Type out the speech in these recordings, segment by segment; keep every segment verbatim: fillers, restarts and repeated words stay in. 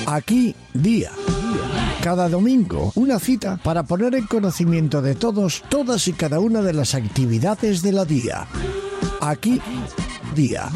Aquí Día. Cada domingo, una cita para poner en conocimiento de todos, todas y cada una de las actividades de la Día. Aquí Día.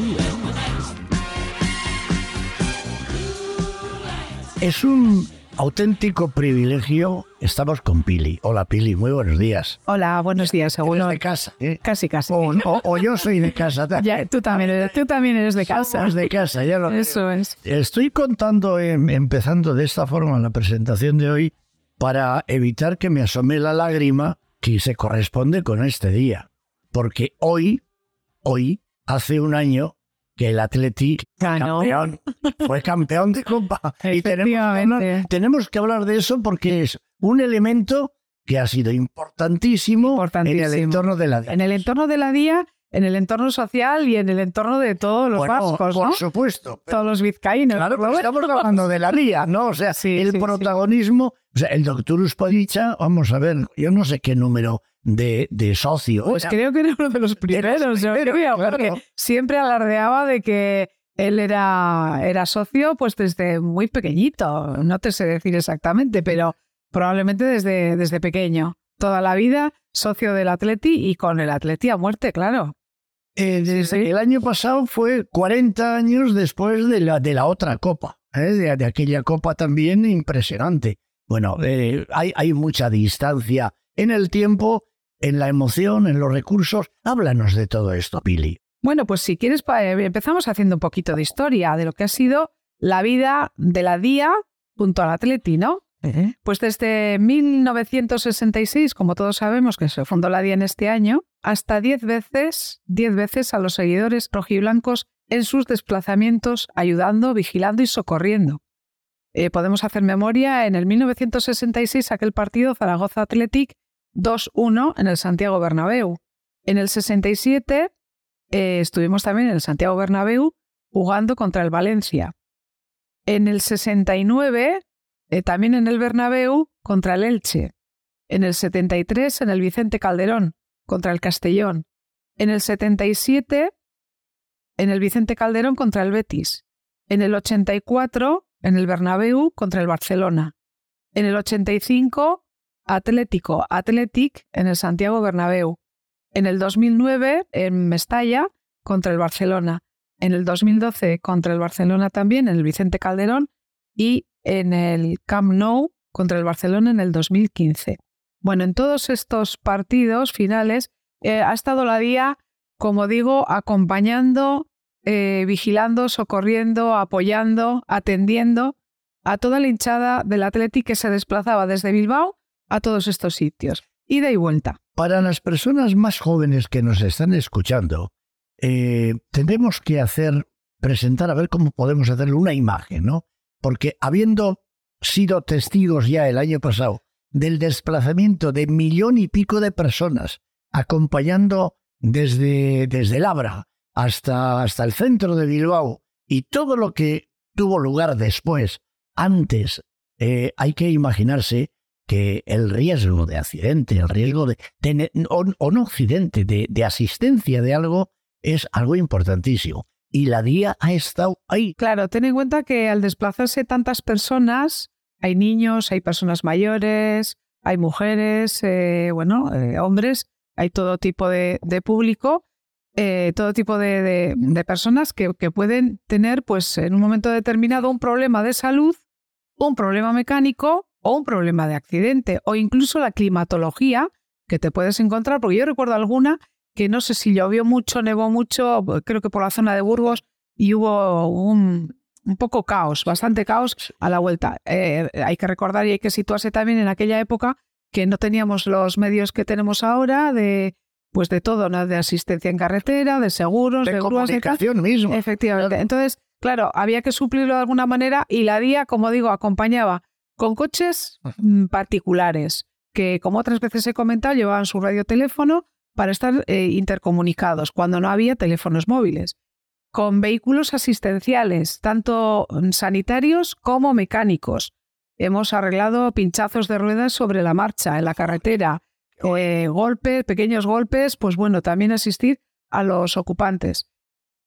Es un auténtico privilegio. Estamos con Pili. Hola, Pili, muy buenos días. Hola, buenos días, seguro. Eres de casa, ¿eh? Casi, casi. O, o, o yo soy de casa. Ya, tú también eres, tú también eres de casa. Somos de casa, ya lo Eso creo. es. Estoy contando, em, empezando de esta forma la presentación de hoy, para evitar que me asome la lágrima que se corresponde con este día. Porque hoy, hoy, hace un año que el Atleti Ganó. campeón, fue campeón de Copa. Y tenemos que, Efectivamente. hablar, tenemos que hablar de eso porque es un elemento que ha sido importantísimo, Importantísimo. en el entorno de la Día. En el entorno de la Día, en el entorno social y en el entorno de todos los Bueno, vascos, por ¿no? supuesto. pero- Todos los vizcaínos. Claro, por lo pero menos. estamos hablando de la Día, ¿no? O sea, Sí, el sí, protagonismo, o sea, el doctor Uspadicha, vamos a ver, yo no sé qué número de, de socio. Pues era. creo que era uno de los primeros, yo primeros, creo, claro. porque siempre alardeaba de que él era, era socio pues desde muy pequeñito, no te sé decir exactamente, pero probablemente desde, desde pequeño. Toda la vida socio del Atleti y con el Atleti a muerte, claro. Eh, desde Sí. el año pasado fue cuarenta años después de la, de la otra Copa, ¿eh? de, de aquella Copa también impresionante. Bueno, eh, hay, hay mucha distancia en el tiempo, en la emoción, en los recursos. Háblanos de todo esto, Pili. Bueno, pues si quieres, pa- eh, empezamos haciendo un poquito de historia de lo que ha sido la vida de la Día junto al Atleti, ¿no? Pues desde mil novecientos sesenta y seis, como todos sabemos que se fundó la Día en este año, hasta diez veces, diez veces a los seguidores rojiblancos en sus desplazamientos, ayudando, vigilando y socorriendo. Eh, podemos hacer memoria en el mil novecientos sesenta y seis, aquel partido Zaragoza Athletic dos uno en el Santiago Bernabéu. En el sesenta y siete eh, estuvimos también en el Santiago Bernabéu jugando contra el Valencia. En el sesenta y nueve, eh, también en el Bernabéu, contra el Elche. En el setenta y tres, en el Vicente Calderón, contra el Castellón. En el setenta y siete, en el Vicente Calderón, contra el Betis. En el ochenta y cuatro, en el Bernabéu, contra el Barcelona. En el ochenta y cinco, Atlético Athletic, en el Santiago Bernabéu. En el dos mil nueve, en Mestalla, contra el Barcelona. En el dos mil doce, contra el Barcelona también, en el Vicente Calderón. Y en el Camp Nou, contra el Barcelona en el dos mil quince. Bueno, en todos estos partidos finales eh, ha estado la Día, como digo, acompañando, eh, vigilando, socorriendo, apoyando, atendiendo a toda la hinchada del Atleti que se desplazaba desde Bilbao a todos estos sitios. Ida y vuelta. Para las personas más jóvenes que nos están escuchando, eh, tendremos que hacer, presentar, a ver cómo podemos hacerle una imagen, ¿no? Porque habiendo sido testigos ya el año pasado del desplazamiento de millón y pico de personas acompañando desde, desde Labra hasta, hasta el centro de Bilbao y todo lo que tuvo lugar después, antes, eh, hay que imaginarse que el riesgo de accidente, el riesgo de, de o, o no accidente, de, de asistencia de algo, es algo importantísimo. Y la Día ha estado ahí. Claro, ten en cuenta que al desplazarse tantas personas, hay niños, hay personas mayores, hay mujeres, eh, bueno, eh, hombres, hay todo tipo de, de público, eh, todo tipo de, de, de personas que, que pueden tener, pues, en un momento determinado un problema de salud, un problema mecánico o un problema de accidente, o incluso la climatología que te puedes encontrar, porque yo recuerdo alguna que no sé si llovió mucho, nevó mucho, creo que por la zona de Burgos, y hubo un, un poco caos, bastante caos a la vuelta. Eh, hay que recordar y hay que situarse también en aquella época que no teníamos los medios que tenemos ahora de, pues de todo, ¿no? De asistencia en carretera, de seguros, de, De grúas, de tal. comunicación mismo. Efectivamente. Entonces, claro, había que suplirlo de alguna manera y la Día, como digo, acompañaba con coches mm, particulares que, como otras veces he comentado, llevaban su radioteléfono para estar eh, intercomunicados cuando no había teléfonos móviles, con vehículos asistenciales, tanto sanitarios como mecánicos. Hemos arreglado pinchazos de ruedas sobre la marcha, en la carretera, eh, golpes, pequeños golpes, pues bueno, también asistir a los ocupantes.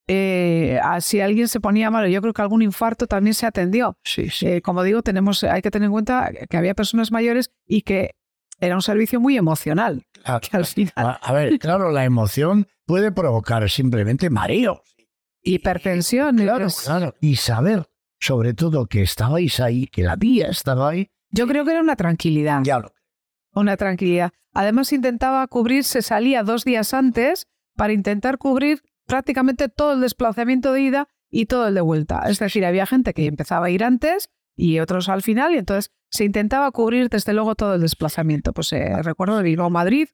eh, si alguien se ponía malo, yo creo que algún infarto también se atendió. Sí, sí. Eh, como digo, tenemos, hay que tener en cuenta que había personas mayores y que era un servicio muy emocional. Claro. Que al final... A, a ver, claro, la emoción puede provocar simplemente mareo. Hipertensión. Claro, Es... claro. Y saber, sobre todo, que estabais ahí, que la tía estaba ahí. Yo creo que era una tranquilidad. Ya lo Una tranquilidad. Además, intentaba cubrir, se salía dos días antes para intentar cubrir prácticamente todo el desplazamiento de ida y todo el de vuelta. Es decir, había gente que empezaba a ir antes y otros al final, y entonces se intentaba cubrir desde luego todo el desplazamiento. Pues eh, recuerdo de Bilbao a Madrid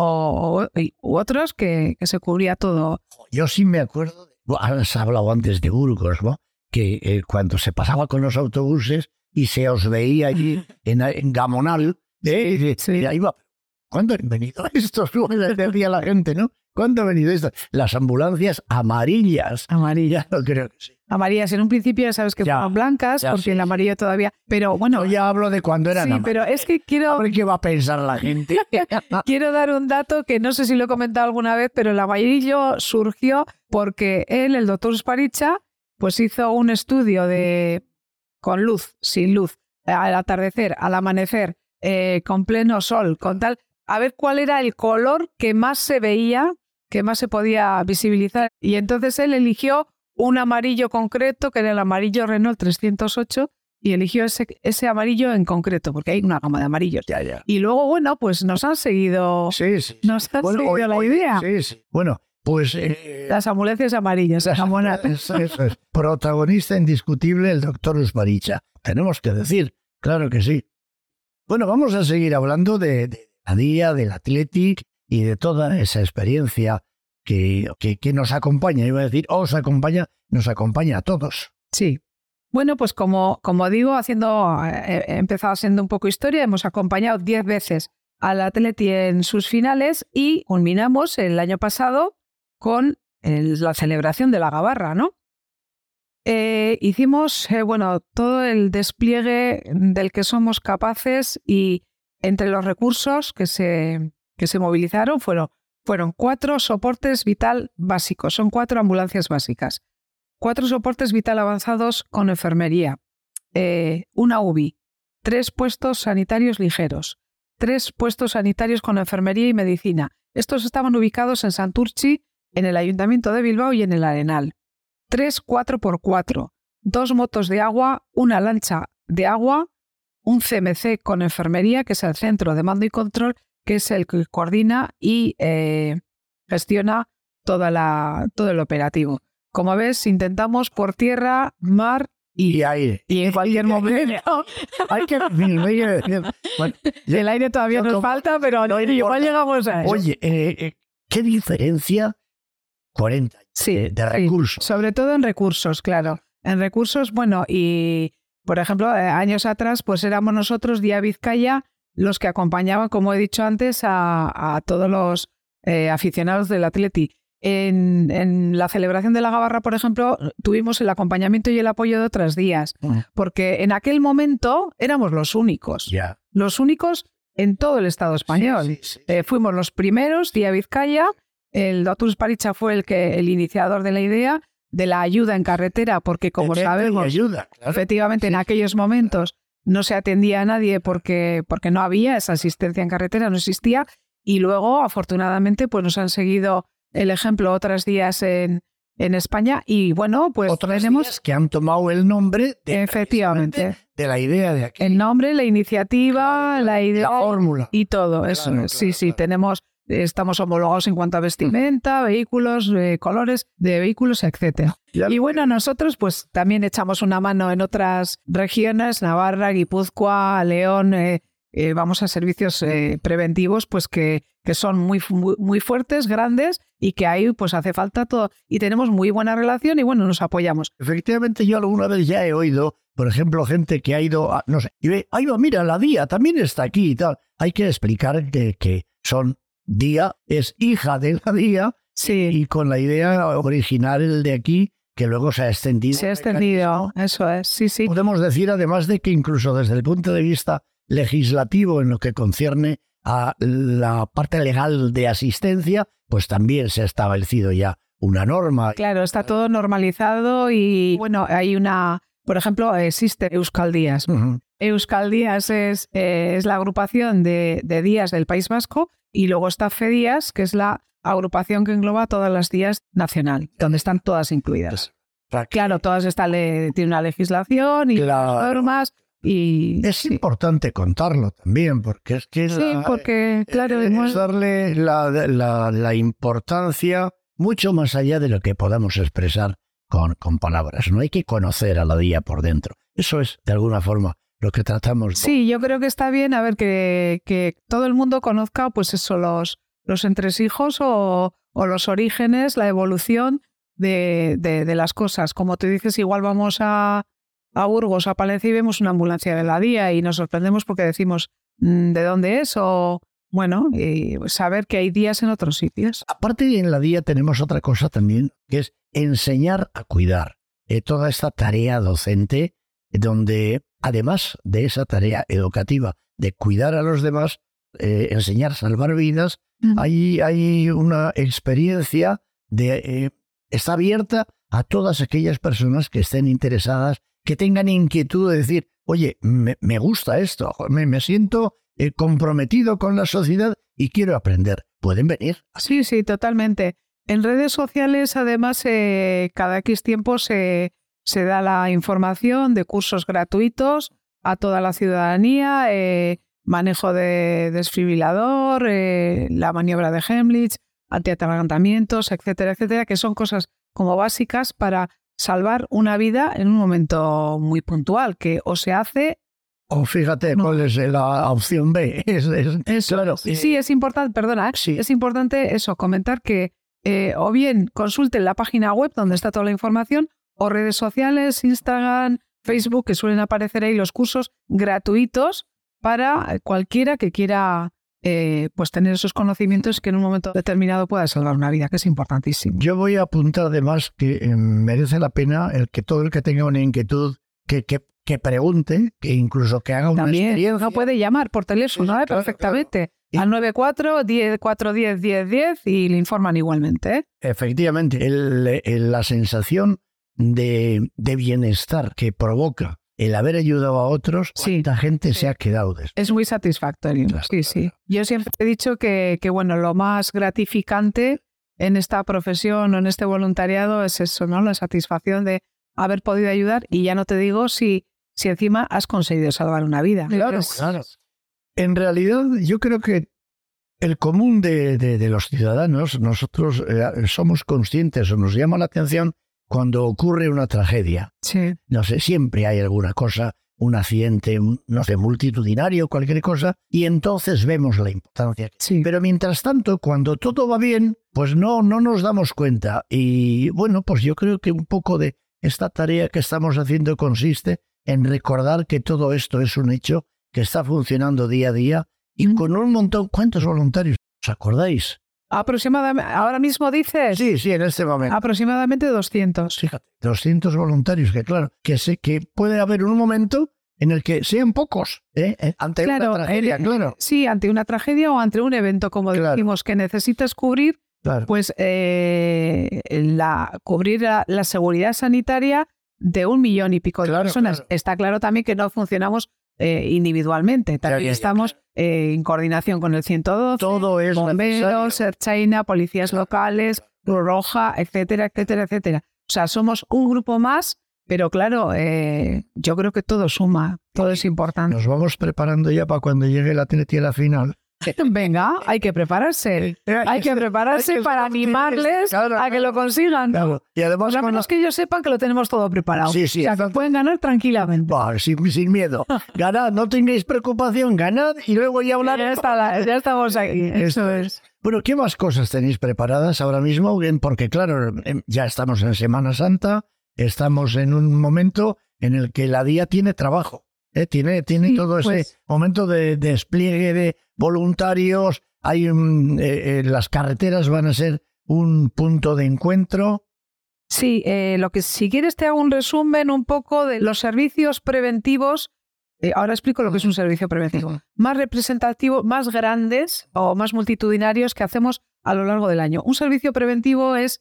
o, o u otros que, que se cubría todo. Yo sí me acuerdo, de, has hablado antes de Burgos, ¿no? Que eh, cuando se pasaba con los autobuses y se os veía allí en, en Gamonal, eh, Sí. y ahí va. ¿Cuándo han venido estos? Decía la gente, ¿no? ¿Cuándo han venido estos? Las ambulancias amarillas. Amarillas. No creo que sí. Amarillas. En un principio ya sabes que Ya, fueron blancas, ya, porque sí, el sí. amarillo todavía... Pero bueno... Yo ya hablo de cuando eran Sí, amarillas. pero es que quiero... A ver qué va a pensar la gente. Quiero dar un dato que no sé si lo he comentado alguna vez, pero el amarillo surgió porque él, el doctor Usparicha, pues hizo un estudio de con luz, sin luz, al atardecer, al amanecer, eh, con pleno sol, con tal, a ver cuál era el color que más se veía, que más se podía visibilizar. Y entonces él eligió un amarillo concreto, que era el amarillo Renault trescientos ocho, y eligió ese, ese amarillo en concreto, porque hay una gama de amarillos. Ya, ya. Y luego, bueno, pues nos han seguido, Sí, sí. nos han Bueno, seguido oye, la oye, idea. Sí, sí. Bueno, pues... Eh, Las ambulancias amarillas. las- Jamona. eso, eso es. Protagonista indiscutible el doctor Usparicha. Tenemos que decir, claro que sí. Bueno, vamos a seguir hablando de, de la día, del Athletic y de toda esa experiencia que, que, que nos acompaña. Iba a decir, os acompaña, nos acompaña a todos. Sí. Bueno, pues como, como digo, haciendo, eh, he empezado haciendo un poco historia, hemos acompañado diez veces al Atleti en sus finales y culminamos el año pasado con el- la celebración de la Gabarra, ¿no? Eh, hicimos, eh, bueno, todo el despliegue del que somos capaces y entre los recursos que se, que se movilizaron fueron, fueron cuatro soportes vital básicos, son cuatro ambulancias básicas. Cuatro soportes vital avanzados con enfermería, eh, una U B I, tres puestos sanitarios ligeros, tres puestos sanitarios con enfermería y medicina. Estos estaban ubicados en Santurtzi, en el Ayuntamiento de Bilbao y en el Arenal. Tres cuatro por cuatro, dos motos de agua, una lancha de agua, un C M C con enfermería, que es el Centro de Mando y Control, que es el que coordina y eh, gestiona toda la, todo el operativo. Como ves, intentamos por tierra, mar y, Y aire. y en cualquier momento. Hay que decir, hay que decir. Bueno, yo- El aire todavía yo nos como- falta, pero no igual importa. llegamos a eso. Oye, eh, eh, ¿qué diferencia? cuarenta Sí, de, de sí. recursos. Sobre todo en recursos, claro. En recursos, bueno, y por ejemplo, eh, años atrás, pues éramos nosotros, Día Vizcaya, los que acompañaban, como he dicho antes, a, a todos los eh, aficionados del Atleti. En, en la celebración de la Gabarra, por ejemplo, tuvimos el acompañamiento y el apoyo de otros días, Mm. porque en aquel momento éramos los únicos, Ya. los únicos en todo el Estado español. Sí, sí, sí. Eh, fuimos los primeros, Día Vizcaya. El doctor Usparicha fue el que el iniciador de la idea de la ayuda en carretera, porque como Emerge y sabemos, ayuda, claro. efectivamente en aquellos momentos no se atendía a nadie porque, porque no había esa asistencia en carretera, no existía. Y luego, afortunadamente, pues nos han seguido el ejemplo otros días en, en España. Y bueno, pues Otras tenemos días que han tomado el nombre de, efectivamente de la idea de aquí. el nombre, la iniciativa, la idea La fórmula. y todo eso. Claro, sí, claro, sí, claro. tenemos, estamos homologados en cuanto a vestimenta, vehículos, eh, colores de vehículos, etcétera. Ya Y lo bueno, nosotros pues también echamos una mano en otras regiones, Navarra, Guipúzcoa, León, eh, eh, vamos a servicios eh, preventivos pues que, que son muy, muy, muy fuertes, grandes y que ahí pues hace falta todo. Y tenemos muy buena relación y bueno, nos apoyamos. Efectivamente, yo alguna vez ya he oído, por ejemplo, gente que ha ido, a, no sé, y ve, ay, va, mira, la Día también está aquí y tal. Hay que explicar que, que son Día, es hija de la Día, Sí, y con la idea original de aquí, que luego se ha extendido. se ha extendido, eso es, sí, sí. Podemos decir, además, de que incluso desde el punto de vista legislativo, en lo que concierne a la parte legal de asistencia, pues también se ha establecido ya una norma. Claro, está todo normalizado y, bueno, hay una... Por ejemplo, existe Euskaldías. Uh-huh. Euskaldías es, eh, es la agrupación de, de días del País Vasco y luego está FEDías, que es la agrupación que engloba todas las días nacional, donde están todas incluidas. Claro, todas están, le, tienen una legislación y claro. normas. Y, es sí. importante contarlo también, porque es que sí, la, porque, claro, es hemos... darle la, la, la importancia mucho más allá de lo que podamos expresar con, con palabras. No hay que conocer a la día por dentro. Eso es, de alguna forma, lo que tratamos. Sí, yo creo que está bien, a ver, que, que todo el mundo conozca, pues eso, los, los entresijos o, o los orígenes, la evolución de, de, de las cosas. Como tú dices, igual vamos a, a Burgos, a Palencia y vemos una ambulancia de la día y nos sorprendemos porque decimos ¿de dónde es? O, bueno, y saber que hay días en otros sitios. Aparte, en la día tenemos otra cosa también, que es enseñar a cuidar. Eh, toda esta tarea docente, donde además de esa tarea educativa de cuidar a los demás, eh, enseñar a salvar vidas, uh-huh. hay, hay una experiencia de eh, está abierta a todas aquellas personas que estén interesadas, que tengan inquietud de decir, oye, me, me gusta esto, me, me siento eh, comprometido con la sociedad y quiero aprender. ¿Pueden venir? Sí, sí, totalmente. En redes sociales, además, eh, cada X tiempo se, se da la información de cursos gratuitos a toda la ciudadanía, eh, manejo de desfibrilador, eh, la maniobra de Heimlich, antiatragantamientos, etcétera, etcétera, que son cosas como básicas para salvar una vida en un momento muy puntual, que o se hace... O fíjate, no. ¿Cuál es la opción B? Es, es, eso, claro. Sí, es importante, perdona, ¿eh? Sí. Es importante eso, comentar que eh, o bien consulten la página web donde está toda la información, o redes sociales, Instagram, Facebook, que suelen aparecer ahí los cursos gratuitos para cualquiera que quiera eh, pues tener esos conocimientos que en un momento determinado pueda salvar una vida, que es importantísimo. Yo voy a apuntar además que eh, merece la pena el que todo el que tenga una inquietud, que, que, que pregunte, que incluso que haga una También, experiencia. No puede llamar por teléfono, sí, ¿eh? Claro, perfectamente. Claro. Al nueve cuatro, cuatro uno cero, diez diez y le informan igualmente. ¿eh? Efectivamente, el, el, la sensación de, de bienestar que provoca el haber ayudado a otros, sí, cuánta gente sí. se ha quedado después. Es muy satisfactorio. Claro, sí, sí. Yo siempre he dicho que, que bueno, lo más gratificante en esta profesión o en este voluntariado es eso, ¿no? La satisfacción de haber podido ayudar, y ya no te digo si, si encima has conseguido salvar una vida. Claro, es... claro. En realidad, yo creo que el común de, de, de los ciudadanos, nosotros eh, somos conscientes o nos llama la atención cuando ocurre una tragedia. Sí. No sé, siempre hay alguna cosa, un accidente, no sé, multitudinario, cualquier cosa, y entonces vemos la importancia. Sí. Pero mientras tanto, cuando todo va bien, pues no, no nos damos cuenta. Y bueno, pues yo creo que un poco de esta tarea que estamos haciendo consiste en recordar que todo esto es un hecho que está funcionando día a día y mm. con un montón. ¿Cuántos voluntarios? ¿Os acordáis? Aproximadamente, ahora mismo dices. Sí, sí, en este momento. Aproximadamente doscientos. Fíjate, doscientos voluntarios, que claro, que sé que puede haber un momento en el que sean pocos, ¿eh? ante claro, una tragedia, el, claro. Sí, ante una tragedia o ante un evento, como claro. decimos, que necesitas cubrir, claro. pues eh, la, cubrir la, la seguridad sanitaria de un millón y pico de claro, personas. Claro. Está claro también que no funcionamos eh, individualmente, también claro, estamos claro. eh, en coordinación con el ciento doce, todo es bomberos, Ertzaina, policías claro. locales, Cruz Roja, etcétera, etcétera, etcétera. O sea, somos un grupo más, pero claro, eh, yo creo que todo suma, todo es importante. Nos vamos preparando ya para cuando llegue la Atleti a la final. Venga, hay que prepararse, hay que prepararse hay que para animarles claro, a que lo consigan. Claro. Y además, por lo menos que ellos sepan que lo tenemos todo preparado. Sí, sí. O sea, que pueden ganar tranquilamente. Bah, sin, sin miedo. Ganad, no tengáis preocupación, ganad y luego ya hablar. Ya, está la, ya estamos aquí. Eso es. Bueno, ¿qué más cosas tenéis preparadas ahora mismo? Porque claro, ya estamos en Semana Santa, estamos en un momento en el que la día tiene trabajo. Eh, tiene tiene sí, todo ese pues, momento de, de despliegue de voluntarios, hay un, eh, eh, las carreteras van a ser un punto de encuentro. Sí, eh, lo que si quieres te hago un resumen un poco de los servicios preventivos. Eh, ahora explico lo que es un servicio preventivo. Más representativos, más grandes o más multitudinarios que hacemos a lo largo del año. Un servicio preventivo es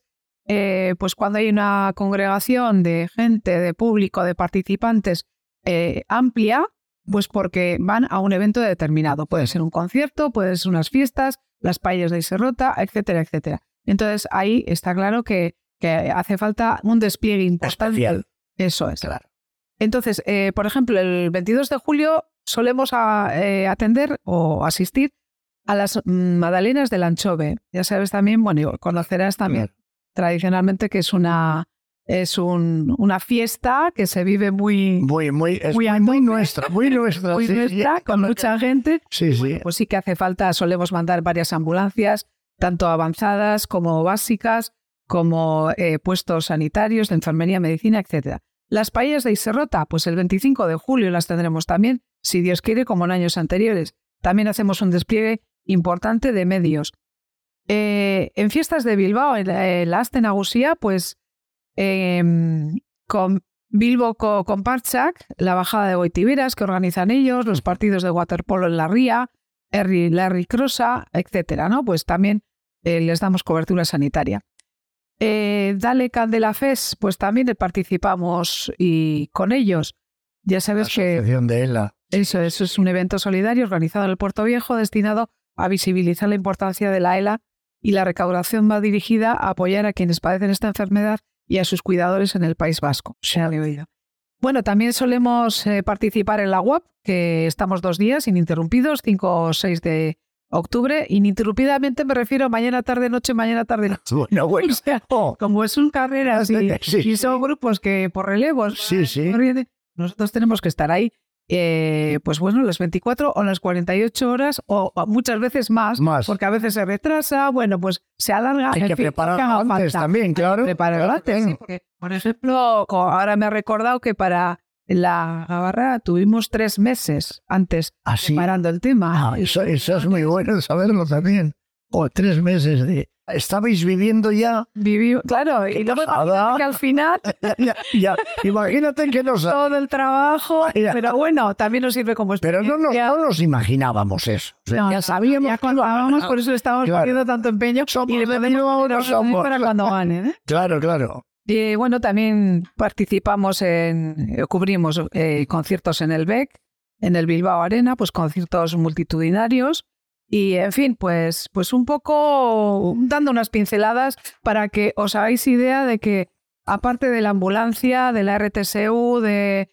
eh, pues cuando hay una congregación de gente, de público, de participantes eh, amplia, pues porque van a un evento determinado. Puede ser un concierto, puede ser unas fiestas, las paellas de Iserrota, etcétera, etcétera. Entonces ahí está claro que, que hace falta un despliegue importante. Especial. Eso es. Claro. Entonces, eh, por ejemplo, el veintidós de julio solemos a, eh, atender o asistir a las Magdalenas del Anchove. Ya sabes también, bueno, conocerás también Claro. tradicionalmente que es una, es un, una fiesta que se vive muy, Muy, muy, es Muy muy, a muy tope. nuestra, muy nuestra. muy sí, nuestra, sí. con mucha gente. Sí, sí. Pues sí que hace falta, solemos mandar varias ambulancias, tanto avanzadas como básicas, como eh, puestos sanitarios de enfermería, medicina, etcétera. Las paellas de Iserrota, pues el veinticinco de julio las tendremos también, si Dios quiere, como en años anteriores. También hacemos un despliegue importante de medios. Eh, en fiestas de Bilbao, en la, en la Aste Nagusia, pues eh, con Bilbo co, con Partxak, la bajada de Goitiberas que organizan ellos, los partidos de waterpolo en la Ría, Herri, Larry Crosa, etcétera, ¿no? Pues también eh, les damos cobertura sanitaria. Eh, Dale Candela Fest, pues también participamos y con ellos. Ya sabes que Asociación de ELA. eso, eso es un evento solidario organizado en el Puerto Viejo destinado a visibilizar la importancia de la ELA, y la recaudación va dirigida a apoyar a quienes padecen esta enfermedad y a sus cuidadores en el País Vasco. Se ha oído. Bueno, también solemos eh, participar en la U A P, que estamos dos días ininterrumpidos, cinco o seis de octubre. Ininterrumpidamente me refiero a mañana, tarde, noche, mañana, tarde, noche. Bueno, bueno. O sea, Oh, como son carreras y, Sí, y son grupos que por relevos, Sí, sí. nosotros tenemos que estar ahí, eh, pues bueno, las veinticuatro o las cuarenta y ocho horas o muchas veces más, Más. porque a veces se retrasa, bueno, pues se alarga. hay en que fin, preparar que haga antes falta. también, claro. Preparar antes, sí, porque, por ejemplo, co- ahora me ha recordado que para la Gabarra tuvimos tres meses antes Así. preparando el tema. Ah, eso, eso es muy bueno saberlo también. O tres meses de... Estabais viviendo ya... Viví, claro, y luego pasada. imagínate que al final ya, ya. Imagínate que nos... todo el trabajo, Ya. pero bueno, también nos sirve como Pero no nos, experiencia. no nos imaginábamos eso. O sea, No, ya no, sabíamos... ya contábamos, por eso le estábamos Claro. poniendo tanto empeño Somos y le de podemos Bilbao, poner no orden somos. para cuando ganen, ¿eh? Claro, claro. Y bueno, también participamos en, eh, cubrimos eh, conciertos en el B E C, en el Bilbao Arena, pues conciertos multitudinarios y, en fin, pues, pues un poco dando unas pinceladas para que os hagáis idea de que, aparte de la ambulancia, de la R T S U, de,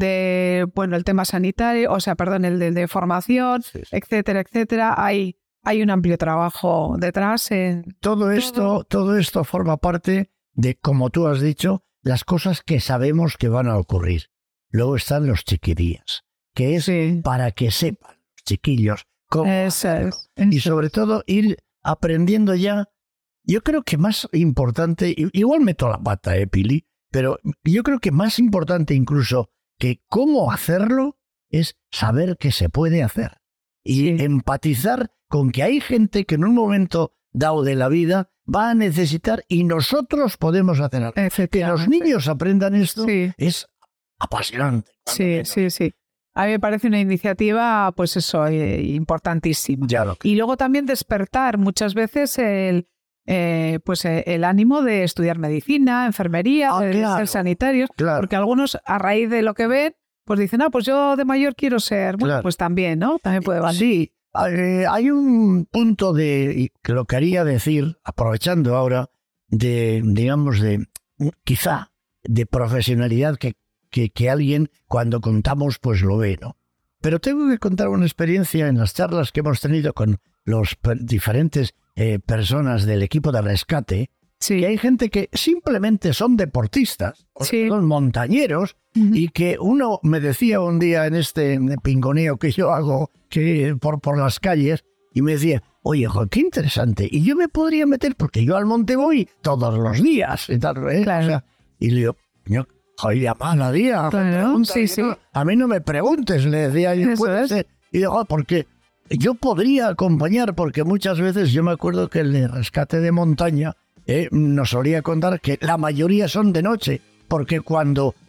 de bueno, el tema sanitario, o sea, perdón, el de, de formación, Sí, sí. etcétera, etcétera, hay, hay un amplio trabajo detrás en Todo esto, todo esto forma parte de, como tú has dicho, las cosas que sabemos que van a ocurrir. Luego están los chiquirías, que es Sí. para que sepan los chiquillos cómo Eso hacerlo. es. Y sobre todo ir aprendiendo ya. Yo creo que más importante, i- igual meto la pata, eh, Pili, pero yo creo que más importante incluso que cómo hacerlo es saber que se puede hacer. Y Sí. empatizar con que hay gente que en un momento dado de la vida va a necesitar y nosotros podemos hacer algo. Que los Efectivamente. niños aprendan esto Sí. es apasionante. cuando Sí, menos. sí, sí. A mí me parece una iniciativa, pues eso, eh, importantísima. Ya lo que- Y luego también despertar muchas veces el, eh, pues eh, el ánimo de estudiar medicina, enfermería, Ah, de claro. ser sanitarios, Claro. porque algunos a raíz de lo que ven, pues dicen, ah, pues yo de mayor quiero ser. Bueno, Claro. pues también, ¿no? También puede valer. Sí, eh, hay un punto de y que lo quería decir, aprovechando ahora, de, digamos, de quizá de profesionalidad que, que, que alguien cuando contamos pues lo ve, ¿no? Pero tengo que contar una experiencia en las charlas que hemos tenido con los per- diferentes eh, personas del equipo de rescate, Sí. que hay gente que simplemente son deportistas, o Sí. son montañeros, Ujú. y que uno me decía un día en este pingoneo que yo hago que por, por las calles, y me decía, oye, jo, qué interesante, y yo me podría meter, porque yo al monte voy todos los días, y tal, ¿eh? Claro. O sea, y le digo, yo, joder, llamar a día, Claro, pregunta, sí, y sí. no, a mí no me preguntes, le decía yo, Eso puede es. ser. Y digo, "Ah, porque yo podría acompañar, porque muchas veces yo me acuerdo que el de rescate de montaña eh, nos solía contar que la mayoría son de noche, porque cuando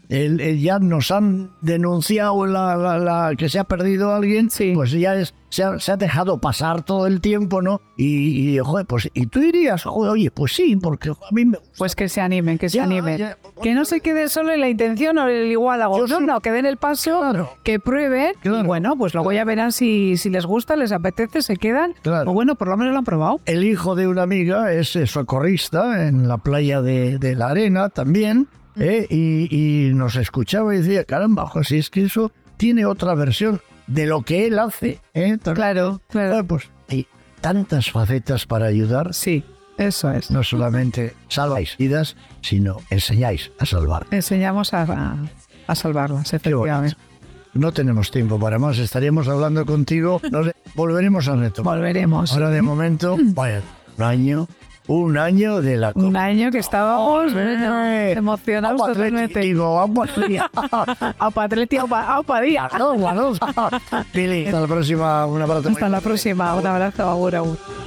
el, el ya nos han denunciado la, la, la, que se ha perdido alguien, sí. pues ya es, se, ha, se ha dejado pasar todo el tiempo, ¿no? Y, y joder, pues, ¿y tú irías? Joder, oye, pues sí, porque a mí me gusta. Pues que se animen, que se ya, animen. Ya, que no se quede solo en la intención o el igual hago. No, no, que den el paso, claro, que prueben. Claro. Y bueno, pues luego ya verán si, si les gusta, les apetece, se quedan. Claro. O bueno, por lo menos lo han probado. El hijo de una amiga es socorrista en la playa de, de la Arena también, ¿eh? y, y nos escuchaba y decía, caramba, si es que eso tiene otra versión de lo que él hace. ¿eh? Claro, claro. Ah, pues hay tantas facetas para ayudar. Sí, eso es. No solamente salváis vidas, sino enseñáis a salvar. Enseñamos a, a, a salvarlas, efectivamente. No tenemos tiempo para más, estaríamos hablando contigo. Nos volveremos a retomar. Volveremos. Ahora de momento, vaya, un año, un año de la... Un año que estábamos eh, emocionados totalmente. Digo, vamos a Aupa Atleti, aupa, aupa día. Pili, hasta la próxima. Un abrazo. Hasta la próxima. Un abrazo. Agur, agur.